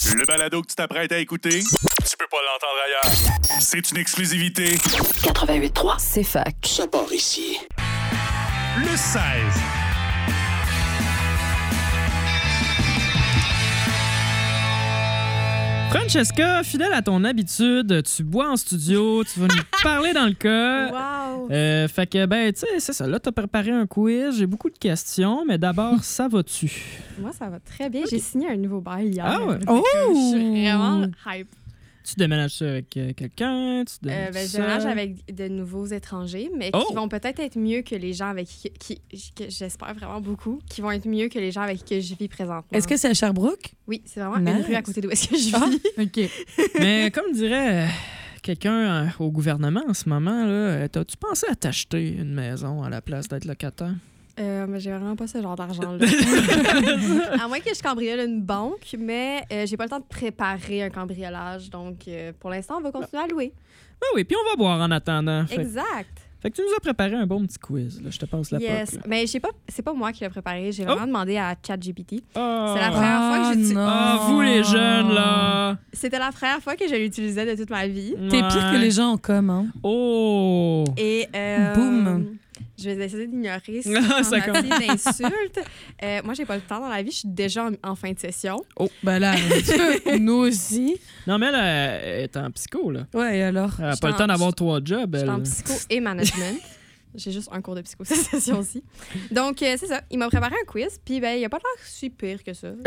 Le balado que tu t'apprêtes à écouter, tu peux pas l'entendre ailleurs. C'est une exclusivité. 88.3, c'est fac. Ça part ici. Le 16. Francesca, fidèle à ton habitude, tu bois en studio, tu vas nous parler dans le cas. Wow! Fait que, ben, tu sais, c'est ça. Là, t'as préparé un quiz. J'ai beaucoup de questions, mais d'abord, ça va-tu? Moi, ça va très bien. J'ai signé un nouveau bail hier. Ah ouais? Oh! Je suis vraiment hype. Tu déménages avec quelqu'un? Je déménage avec de nouveaux étrangers, mais qui vont peut-être être mieux que les gens avec qui j'espère vraiment beaucoup, qui vont être mieux que les gens avec qui je vis présentement. Est-ce que c'est à Sherbrooke? Oui, c'est vraiment une rue à côté d'où est-ce que je vis. OK. Mais comme dirait quelqu'un au gouvernement en ce moment, là, t'as-tu pensé à t'acheter une maison à la place d'être locataire? Mais j'ai vraiment pas ce genre d'argent-là. À moins que je cambriole une banque, mais j'ai pas le temps de préparer un cambriolage. Donc, pour l'instant, on va continuer à louer. Ben oui, puis on va boire en attendant. Exact. Fait que tu nous as préparé un bon petit quiz. Là. Je te passe la Yes. POC, Mais c'est pas moi qui l'ai préparé. J'ai vraiment demandé à ChatGPT. Oh. C'est la première fois que j'utilise. Vous les jeunes, là! C'était la première fois que je l'utilisais de toute ma vie. T'es pire que les gens en com, hein? Oh! Et Boum! Je vais essayer d'ignorer ces Ça tentatives d'insultes. Moi, j'ai pas le temps dans la vie. Je suis déjà en fin de session. Oh, ben là, nous aussi. Non, mais elle est en psycho, là. Ouais, et alors? Elle n'a pas le temps d'avoir 3 jobs, Je suis elle. en psycho et management. J'ai juste un cours de psycho cette session-ci. Donc, c'est ça. Il m'a préparé un quiz, puis ben, il a pas l'air si pire que ça.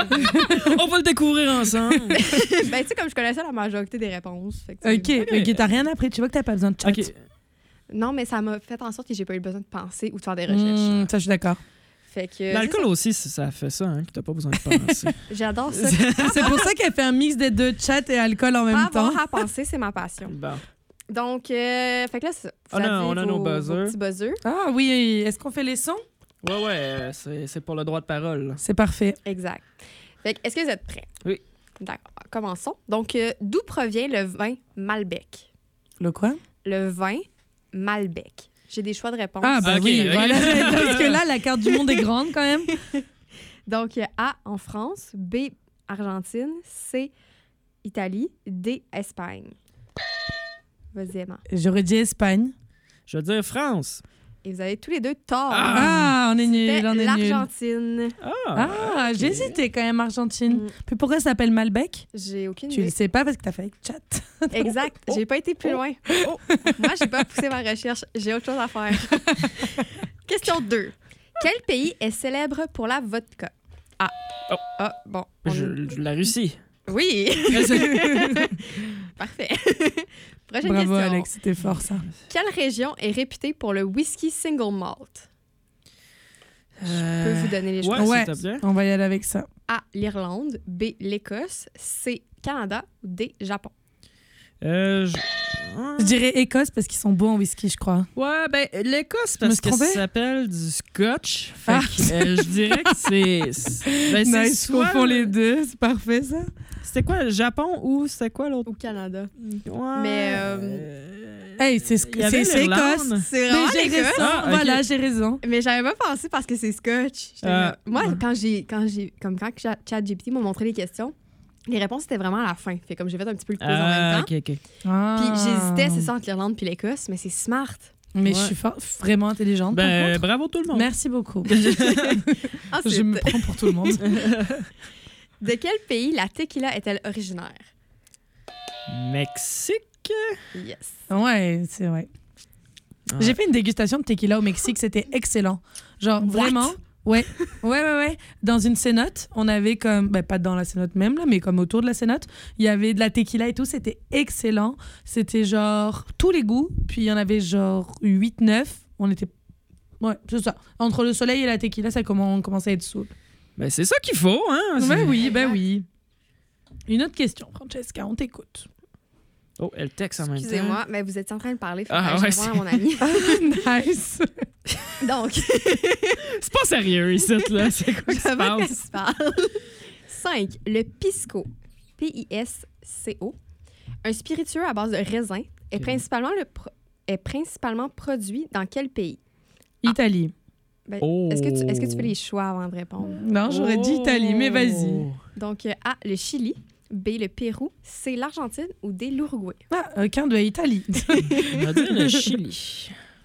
On va le découvrir ensemble. Ben, tu sais, comme je connaissais la majorité des réponses. Fait que, OK, t'as rien appris. Tu vois que t'as pas besoin de chat. OK. Non, mais ça m'a fait en sorte que j'ai pas eu besoin de penser ou de faire des recherches. Ça, je suis d'accord. Fait que, L'alcool aussi, ça fait ça, hein, que t'as pas besoin de penser. j'adore ça. C'est pour ça qu'elle fait un mix des deux, chat et alcool en même Pas temps. avoir à penser, c'est ma passion. Bon. Donc, fait que là, c'est ça. Vous On a avez nos vos buzzers. petits buzzers. Ah oui, est-ce qu'on fait les sons? Ouais, c'est pour le droit de parole. Là. C'est parfait. Exact. Fait que, est-ce que vous êtes prêts? Oui. D'accord. Commençons. Donc, d'où provient le vin Malbec? Le quoi? Le vin Malbec. J'ai des choix de réponse. Ah, ben Ok, oui, ok. voilà. Parce que là, la carte du monde est grande quand même. Donc, A, en France. B, Argentine. C, Italie. D, Espagne. Vas-y, Emma. J'aurais dit Espagne. Je veux dire France. Et vous avez tous les deux tort. Ah, on est nul, C'était on est nul. l'Argentine. Ah, j'ai hésité quand même, Argentine. Puis pourquoi ça s'appelle Malbec? J'ai aucune Tu le idée. sais pas parce que t'as fait avec chat. Exact. J'ai pas été plus loin. Moi, j'ai pas poussé ma recherche. J'ai autre chose à faire. Question 2. Quel pays est célèbre pour la vodka? Ah. Oh. Ah, bon. on est- La Russie. Oui. Parfait. Prochaine Bravo, question. Alex, c'était fort ça. Quelle région est réputée pour le whisky single malt? Je peux vous donner les choix. Ouais, s'il te plaît. On va y aller avec ça. A, l'Irlande. B, l'Écosse. C, Canada. Ou D, Japon. Je dirais Écosse parce qu'ils sont beaux en whisky, je crois. Ouais, ben l'Écosse, Je me parce suis que trompée? ça s'appelle du scotch. Fait que, je dirais que c'est... Ben, c'est Nice, je confonds les deux, c'est parfait ça. C'était quoi, le Japon ou c'était quoi l'autre? Ou Canada. Ouais. Mais, Hey, c'est il y avait c'est l'Irlande. Écosse. C'est Mais vraiment j'ai l'Écosse. raison, Ah, ok. voilà, j'ai raison. Mais j'avais pas pensé parce que c'est scotch. J'étais Ah. comme- Moi, quand ChatGPT m'a montré les questions, les réponses étaient vraiment à la fin. Fait comme j'ai fait un petit peu le quiz en même temps. OK. Puis j'hésitais, c'est ça, entre l'Irlande puis l'Écosse, mais c'est smart. Mais Ouais. je suis vraiment intelligente. par Ben, contre. bravo tout le monde. Merci beaucoup. Ensuite, Je me prends pour tout le monde. de quel pays la tequila est-elle originaire? Mexique? Yes. Ouais, c'est vrai. J'ai fait une dégustation de tequila au Mexique, c'était excellent. Genre, vraiment. Ouais. Dans une cénote, on avait comme, ben pas dans la cénote même, là, mais comme autour de la cénote, il y avait de la tequila et tout, c'était excellent. C'était genre tous les goûts, puis il y en avait genre 8-9. On était. Ouais, c'est ça. Entre le soleil et la tequila, on commençait à être saoul. Ben, c'est ça qu'il faut, hein? Ben oui. Une autre question, Francesca, on t'écoute. Oh, elle texte en même temps. Excusez-moi, mais vous étiez en train de parler. Faut Ah, que ouais, je réponde à mon ami. Nice. Donc, C'est pas sérieux ici, là. C'est quoi qui je se vois passe? qu'elle se parle. 5. Le pisco. P-I-S-C-O. Un spiritueux à base de raisin est Ok. principalement produit dans quel pays? Italie. Ben, Oh. est-ce que tu fais les choix avant de répondre? Non, j'aurais dit Italie, mais vas-y. Donc, A, le Chili, B, le Pérou, C, l'Argentine ou D, l'Uruguay? Ah, aucun de Italie. On va dire le Chili.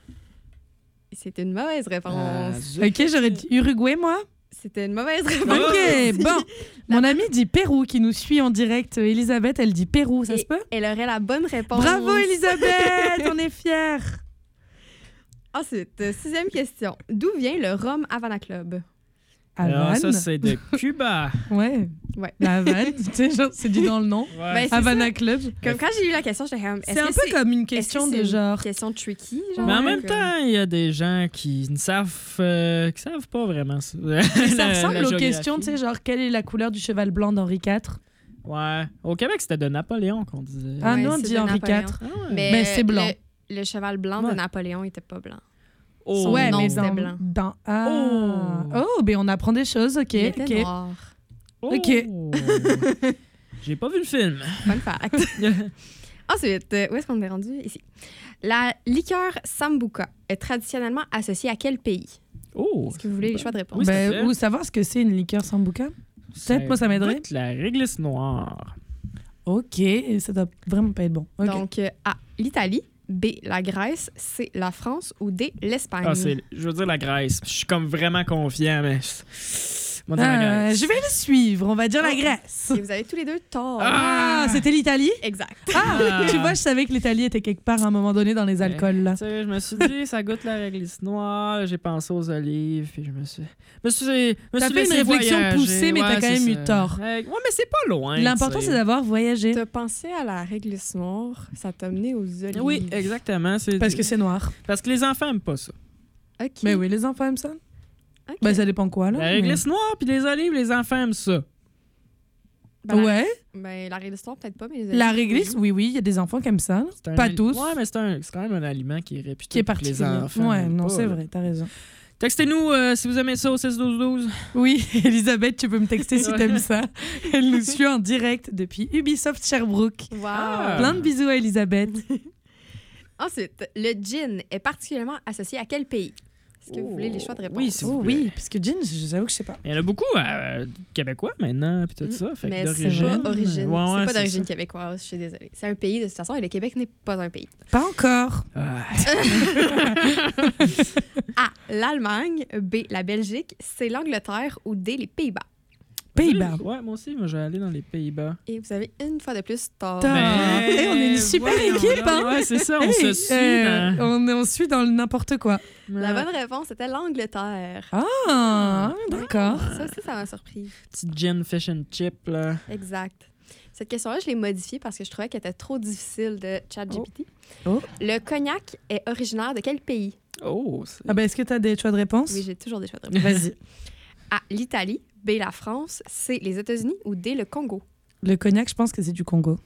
C'est une mauvaise réponse. Ok, j'aurais dit Uruguay, moi. C'était une mauvaise réponse. Ok, bon. Mon amie dit Pérou qui nous suit en direct. Elisabeth, elle dit Pérou, ça Et se peut? Elle aurait la bonne réponse. Bravo, Elisabeth, on est fiers. Ensuite, 6e question. D'où vient le rhum Havana Club? Alors, Havane. ça, c'est de Cuba. Ouais. Ouais. La Havane, tu sais, genre, c'est dit dans le nom. Ouais. Ben, c'est Havana Club. Comme quand j'ai eu la question, j'étais comme... C'est un peu comme une question de genre. Une question tricky, genre. Mais en que- même temps, il y a des gens qui ne savent, pas vraiment ça. Ça ressemble aux questions, tu sais, genre, quelle est la couleur du cheval blanc d'Henri IV? Ouais. Au Québec, c'était de Napoléon qu'on disait. Ah Ouais, non, on c'est dit de Henri Napoléon. IV. Ah ouais. Mais Ben, c'est blanc. Le cheval blanc de Ouais. Napoléon était pas blanc. Oh. Son Ouais, nom, mais c'était blanc. Ah. Oh, ben on apprend des choses, ok. Il était Ok. noir. Ok. J'ai pas vu le film. Fun fact. Ensuite, où est-ce qu'on est rendu? Ici. La liqueur Sambuca est traditionnellement associée à quel pays? Oh. Est-ce que vous voulez les choix de réponse? Oui, s'il te Ben, plaît. ou savoir ce que c'est une liqueur sambuca. Peut-être, moi, ça m'aiderait. doit être la réglisse noire. Ok, ça doit vraiment pas être bon. Ok. Donc, A, l'Italie, B, la Grèce, C, la France ou D, l'Espagne? Ah, je veux dire la Grèce. Je suis comme vraiment confiant, mais... On va dire la Grèce. Je vais le suivre, on va dire la Grèce. Et vous avez tous les deux tort. Ah, c'était l'Italie? Exact. Ah, tu vois, je savais que l'Italie était quelque part à un moment donné dans les alcools, là. Tu sais, je me suis dit, ça goûte la réglisse noire. J'ai pensé aux olives, puis je me suis T'as fait une laissé réflexion voyager. poussée, mais t'as Ouais, quand même c'est eu ça. tort. Ouais, mais c'est pas loin. L'important, tu sais. c'est d'avoir voyagé. T'as pensé à la réglisse noire, ça t'a mené aux olives. Oui, exactement. Parce que c'est noir. Parce que les enfants aiment pas ça. OK. Mais oui, les enfants aiment ça. OK. Ben, ça dépend quoi, là. La réglisse noire puis les olives, les enfants aiment ça. Ben, Ouais. Ben, la réglisse noire, peut-être pas, mais les olives, La réglisse, oui, il y a des enfants qui aiment ça. C'est un Pas ali- tous. Ouais, mais c'est quand même un aliment qui est réputé Qui est pour que les particulier. enfants. Ouais, aiment non, pas, c'est là. vrai, t'as raison. Textez-nous si vous aimez ça au 6-12-12. Oui, Elisabeth, tu peux me texter si Ouais. t'aimes ça. Elle nous suit en direct depuis Ubisoft Sherbrooke. Wow. Ah. Plein de bisous à Elisabeth. Ensuite, le gin est particulièrement associé à quel pays? Est-ce que vous voulez les choix de réponse? Oui, s'il vous Oh plaît. oui, parce que Jean, j'avoue que je sais pas. Il y en a beaucoup québécois maintenant, puis tout ça. Fait que Mais c'est d'origine. pas origine. Ouais, ouais, c'est pas d'origine ça. québécoise, je suis désolée. C'est un pays de toute façon et le Québec n'est pas un pays. Pas encore. Ah. A, l'Allemagne, B, la Belgique, C, l'Angleterre ou D, les Pays-Bas. Pays-Bas. Ouais, moi aussi, moi, je vais aller dans les Pays-Bas. Et vous avez une fois de plus tort. Tort. Hey, on est une super équipe, hein? Ouais, c'est ça, on Hey, se suit. dans- on suit dans le n'importe quoi. La bonne réponse était l'Angleterre. Ah, d'accord. Ça aussi, ça m'a surpris. Petit gin fish and chip, là. Exact. Cette question-là, je l'ai modifiée parce que je trouvais qu'elle était trop difficile de ChatGPT. Oh. Le cognac est originaire de quel pays? Oh, c'est... Ah ben, est-ce que t'as des choix de réponse? Oui, j'ai toujours des choix de réponse. Vas-y. A, l'Italie, B, la France, C, les États-Unis ou D, le Congo? Le cognac, je pense que c'est du Congo.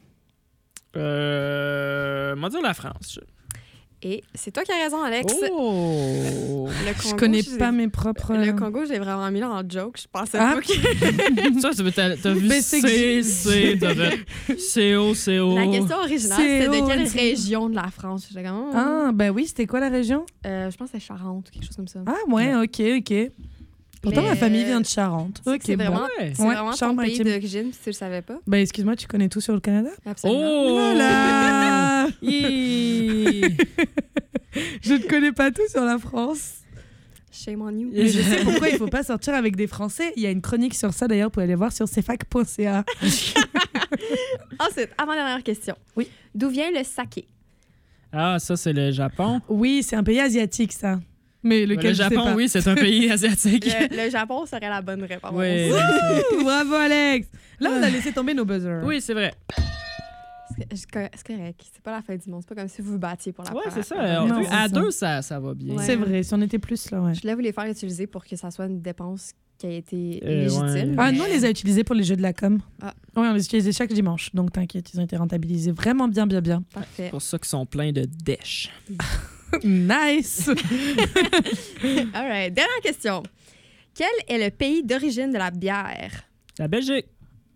on va dire la France. Et c'est toi qui as raison, Alex. Oh! Le Congo, Je connais pas mes propres... Le Congo, j'ai vraiment mis là en joke. Je pensais Ah. pas que... Ça, t'as vu Mais c'est C, t'as fait CO. La question originale, C'est c'était de quelle haut. région de la France? J'étais comme... Ah, ben oui, c'était quoi la région? Je pense que c'est Charente ou quelque chose comme ça. Ah ouais, ok. Pourtant, Mais- ma famille vient de Charente. C'est Ok, que c'est vraiment, Ouais. c'est Ouais, vraiment ton Charente-Maritime. pays d'origine, si tu le savais pas. Ben excuse-moi, tu connais tout sur le Canada? Absolument. Oh! Voilà! Hi! Je ne connais pas tout sur la France. Shame on you. Mais je sais pourquoi il ne faut pas sortir avec des Français. Il y a une chronique sur ça d'ailleurs, vous pouvez aller voir sur cfac.ca. Ensuite, avant-dernière question. Oui. D'où vient le saké? Ah, ça, c'est le Japon. Oui, c'est un pays asiatique ça. Mais lequel Le je sais Japon, pas. oui, c'est un pays asiatique. Le Japon serait la bonne réponse. Oui, Ouh, bravo Alex! Là, on a laissé tomber nos buzzers. oui, c'est vrai. C'est correct. C'est pas la fin du monde. C'est pas comme si vous vous battiez pour la Ouais, première c'est fois. ça. Non, À c'est deux, ça va bien. Ouais. C'est vrai, si on était plus là, ouais. Je voulais vous les faire utiliser pour que ça soit une dépense qui a été Ouais. légitime. Ah, mais- nous, on les a utilisés pour les jeux de la com. Ah. Oui, on les utilisait chaque dimanche. Donc, t'inquiète, ils ont été rentabilisés vraiment bien. Parfait. C'est pour ça qu'ils sont pleins de dèches. Nice! All right. Dernière question. Quel est le pays d'origine de la bière? La Belgique.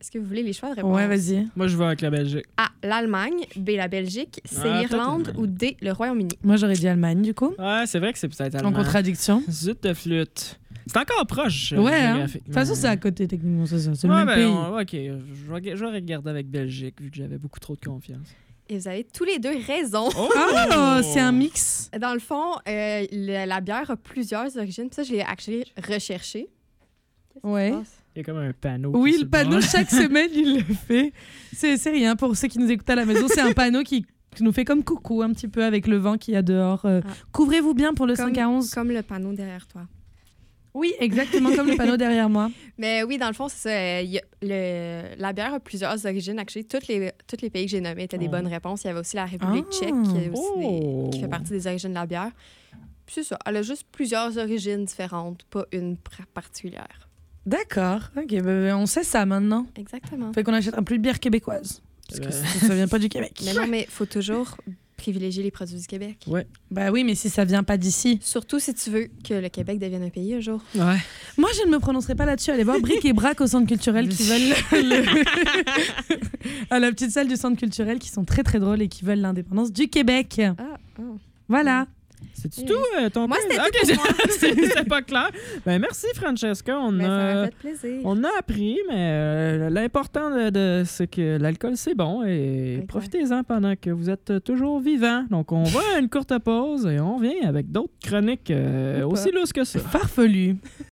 Est-ce que vous voulez les choix de réponse? Ouais, vas-y. Moi, je vais avec la Belgique. A, l'Allemagne. B, la Belgique. C, Ah, l'Irlande. peut-être Ou D, le Royaume-Uni. Moi, j'aurais dit Allemagne, du coup. Ouais, c'est vrai que c'est peut-être allemand. En contradiction. Zut de flûte. C'est encore proche. Ouais, hein. De géographiquement. toute façon, c'est à côté, techniquement, c'est ça. C'est le Ouais, même pays. OK. Je vais regarder avec Belgique, vu que j'avais beaucoup trop de confiance. Et vous avez tous les deux raison. Oh, c'est un mix. Dans le fond, la bière a plusieurs origines. Puis ça, je l'ai actually recherché. Qu'est-ce qui Ouais. se passe? Il y a comme un panneau. Oui, qui est le sur panneau, bord. chaque semaine, il le fait. C'est rien pour ceux qui nous écoutent à la maison. C'est un panneau qui nous fait comme coucou un petit peu avec le vent qu'il y a dehors. Couvrez-vous bien pour le 5 à 11. Comme le panneau derrière toi. Oui, exactement comme le panneau derrière moi. Mais oui, dans le fond, c'est ça. La bière a plusieurs origines. Actually, tous les pays que j'ai nommés étaient des bonnes réponses. Il y avait aussi la République tchèque qui fait partie des origines de la bière. Puis c'est ça. Elle a juste plusieurs origines différentes, pas une particulière. D'accord. OK, on sait ça maintenant. Exactement. Fait qu'on achètera plus de bière québécoise. Parce que ça vient pas du Québec. Mais non, mais il faut toujours privilégier les produits du Québec. Ouais. Bah oui, mais si ça vient pas d'ici. Surtout si tu veux que le Québec devienne un pays un jour. Ouais. Moi, je ne me prononcerai pas là-dessus. Allez voir Bric et Brac au centre culturel qui veulent à la petite salle du centre culturel qui sont très très drôles et qui veulent l'indépendance du Québec. Voilà. C'est-tu tout, ton Moi, quiz? c'était tout pour moi. C'est pas clair. Ben, merci, Francesca. Ça m'a fait plaisir. On a appris, mais l'important, c'est que l'alcool, c'est bon et Okay. profitez-en pendant que vous êtes toujours vivant. Donc, on va à une courte pause et on revient avec d'autres chroniques aussi lousses que ça. Farfelu.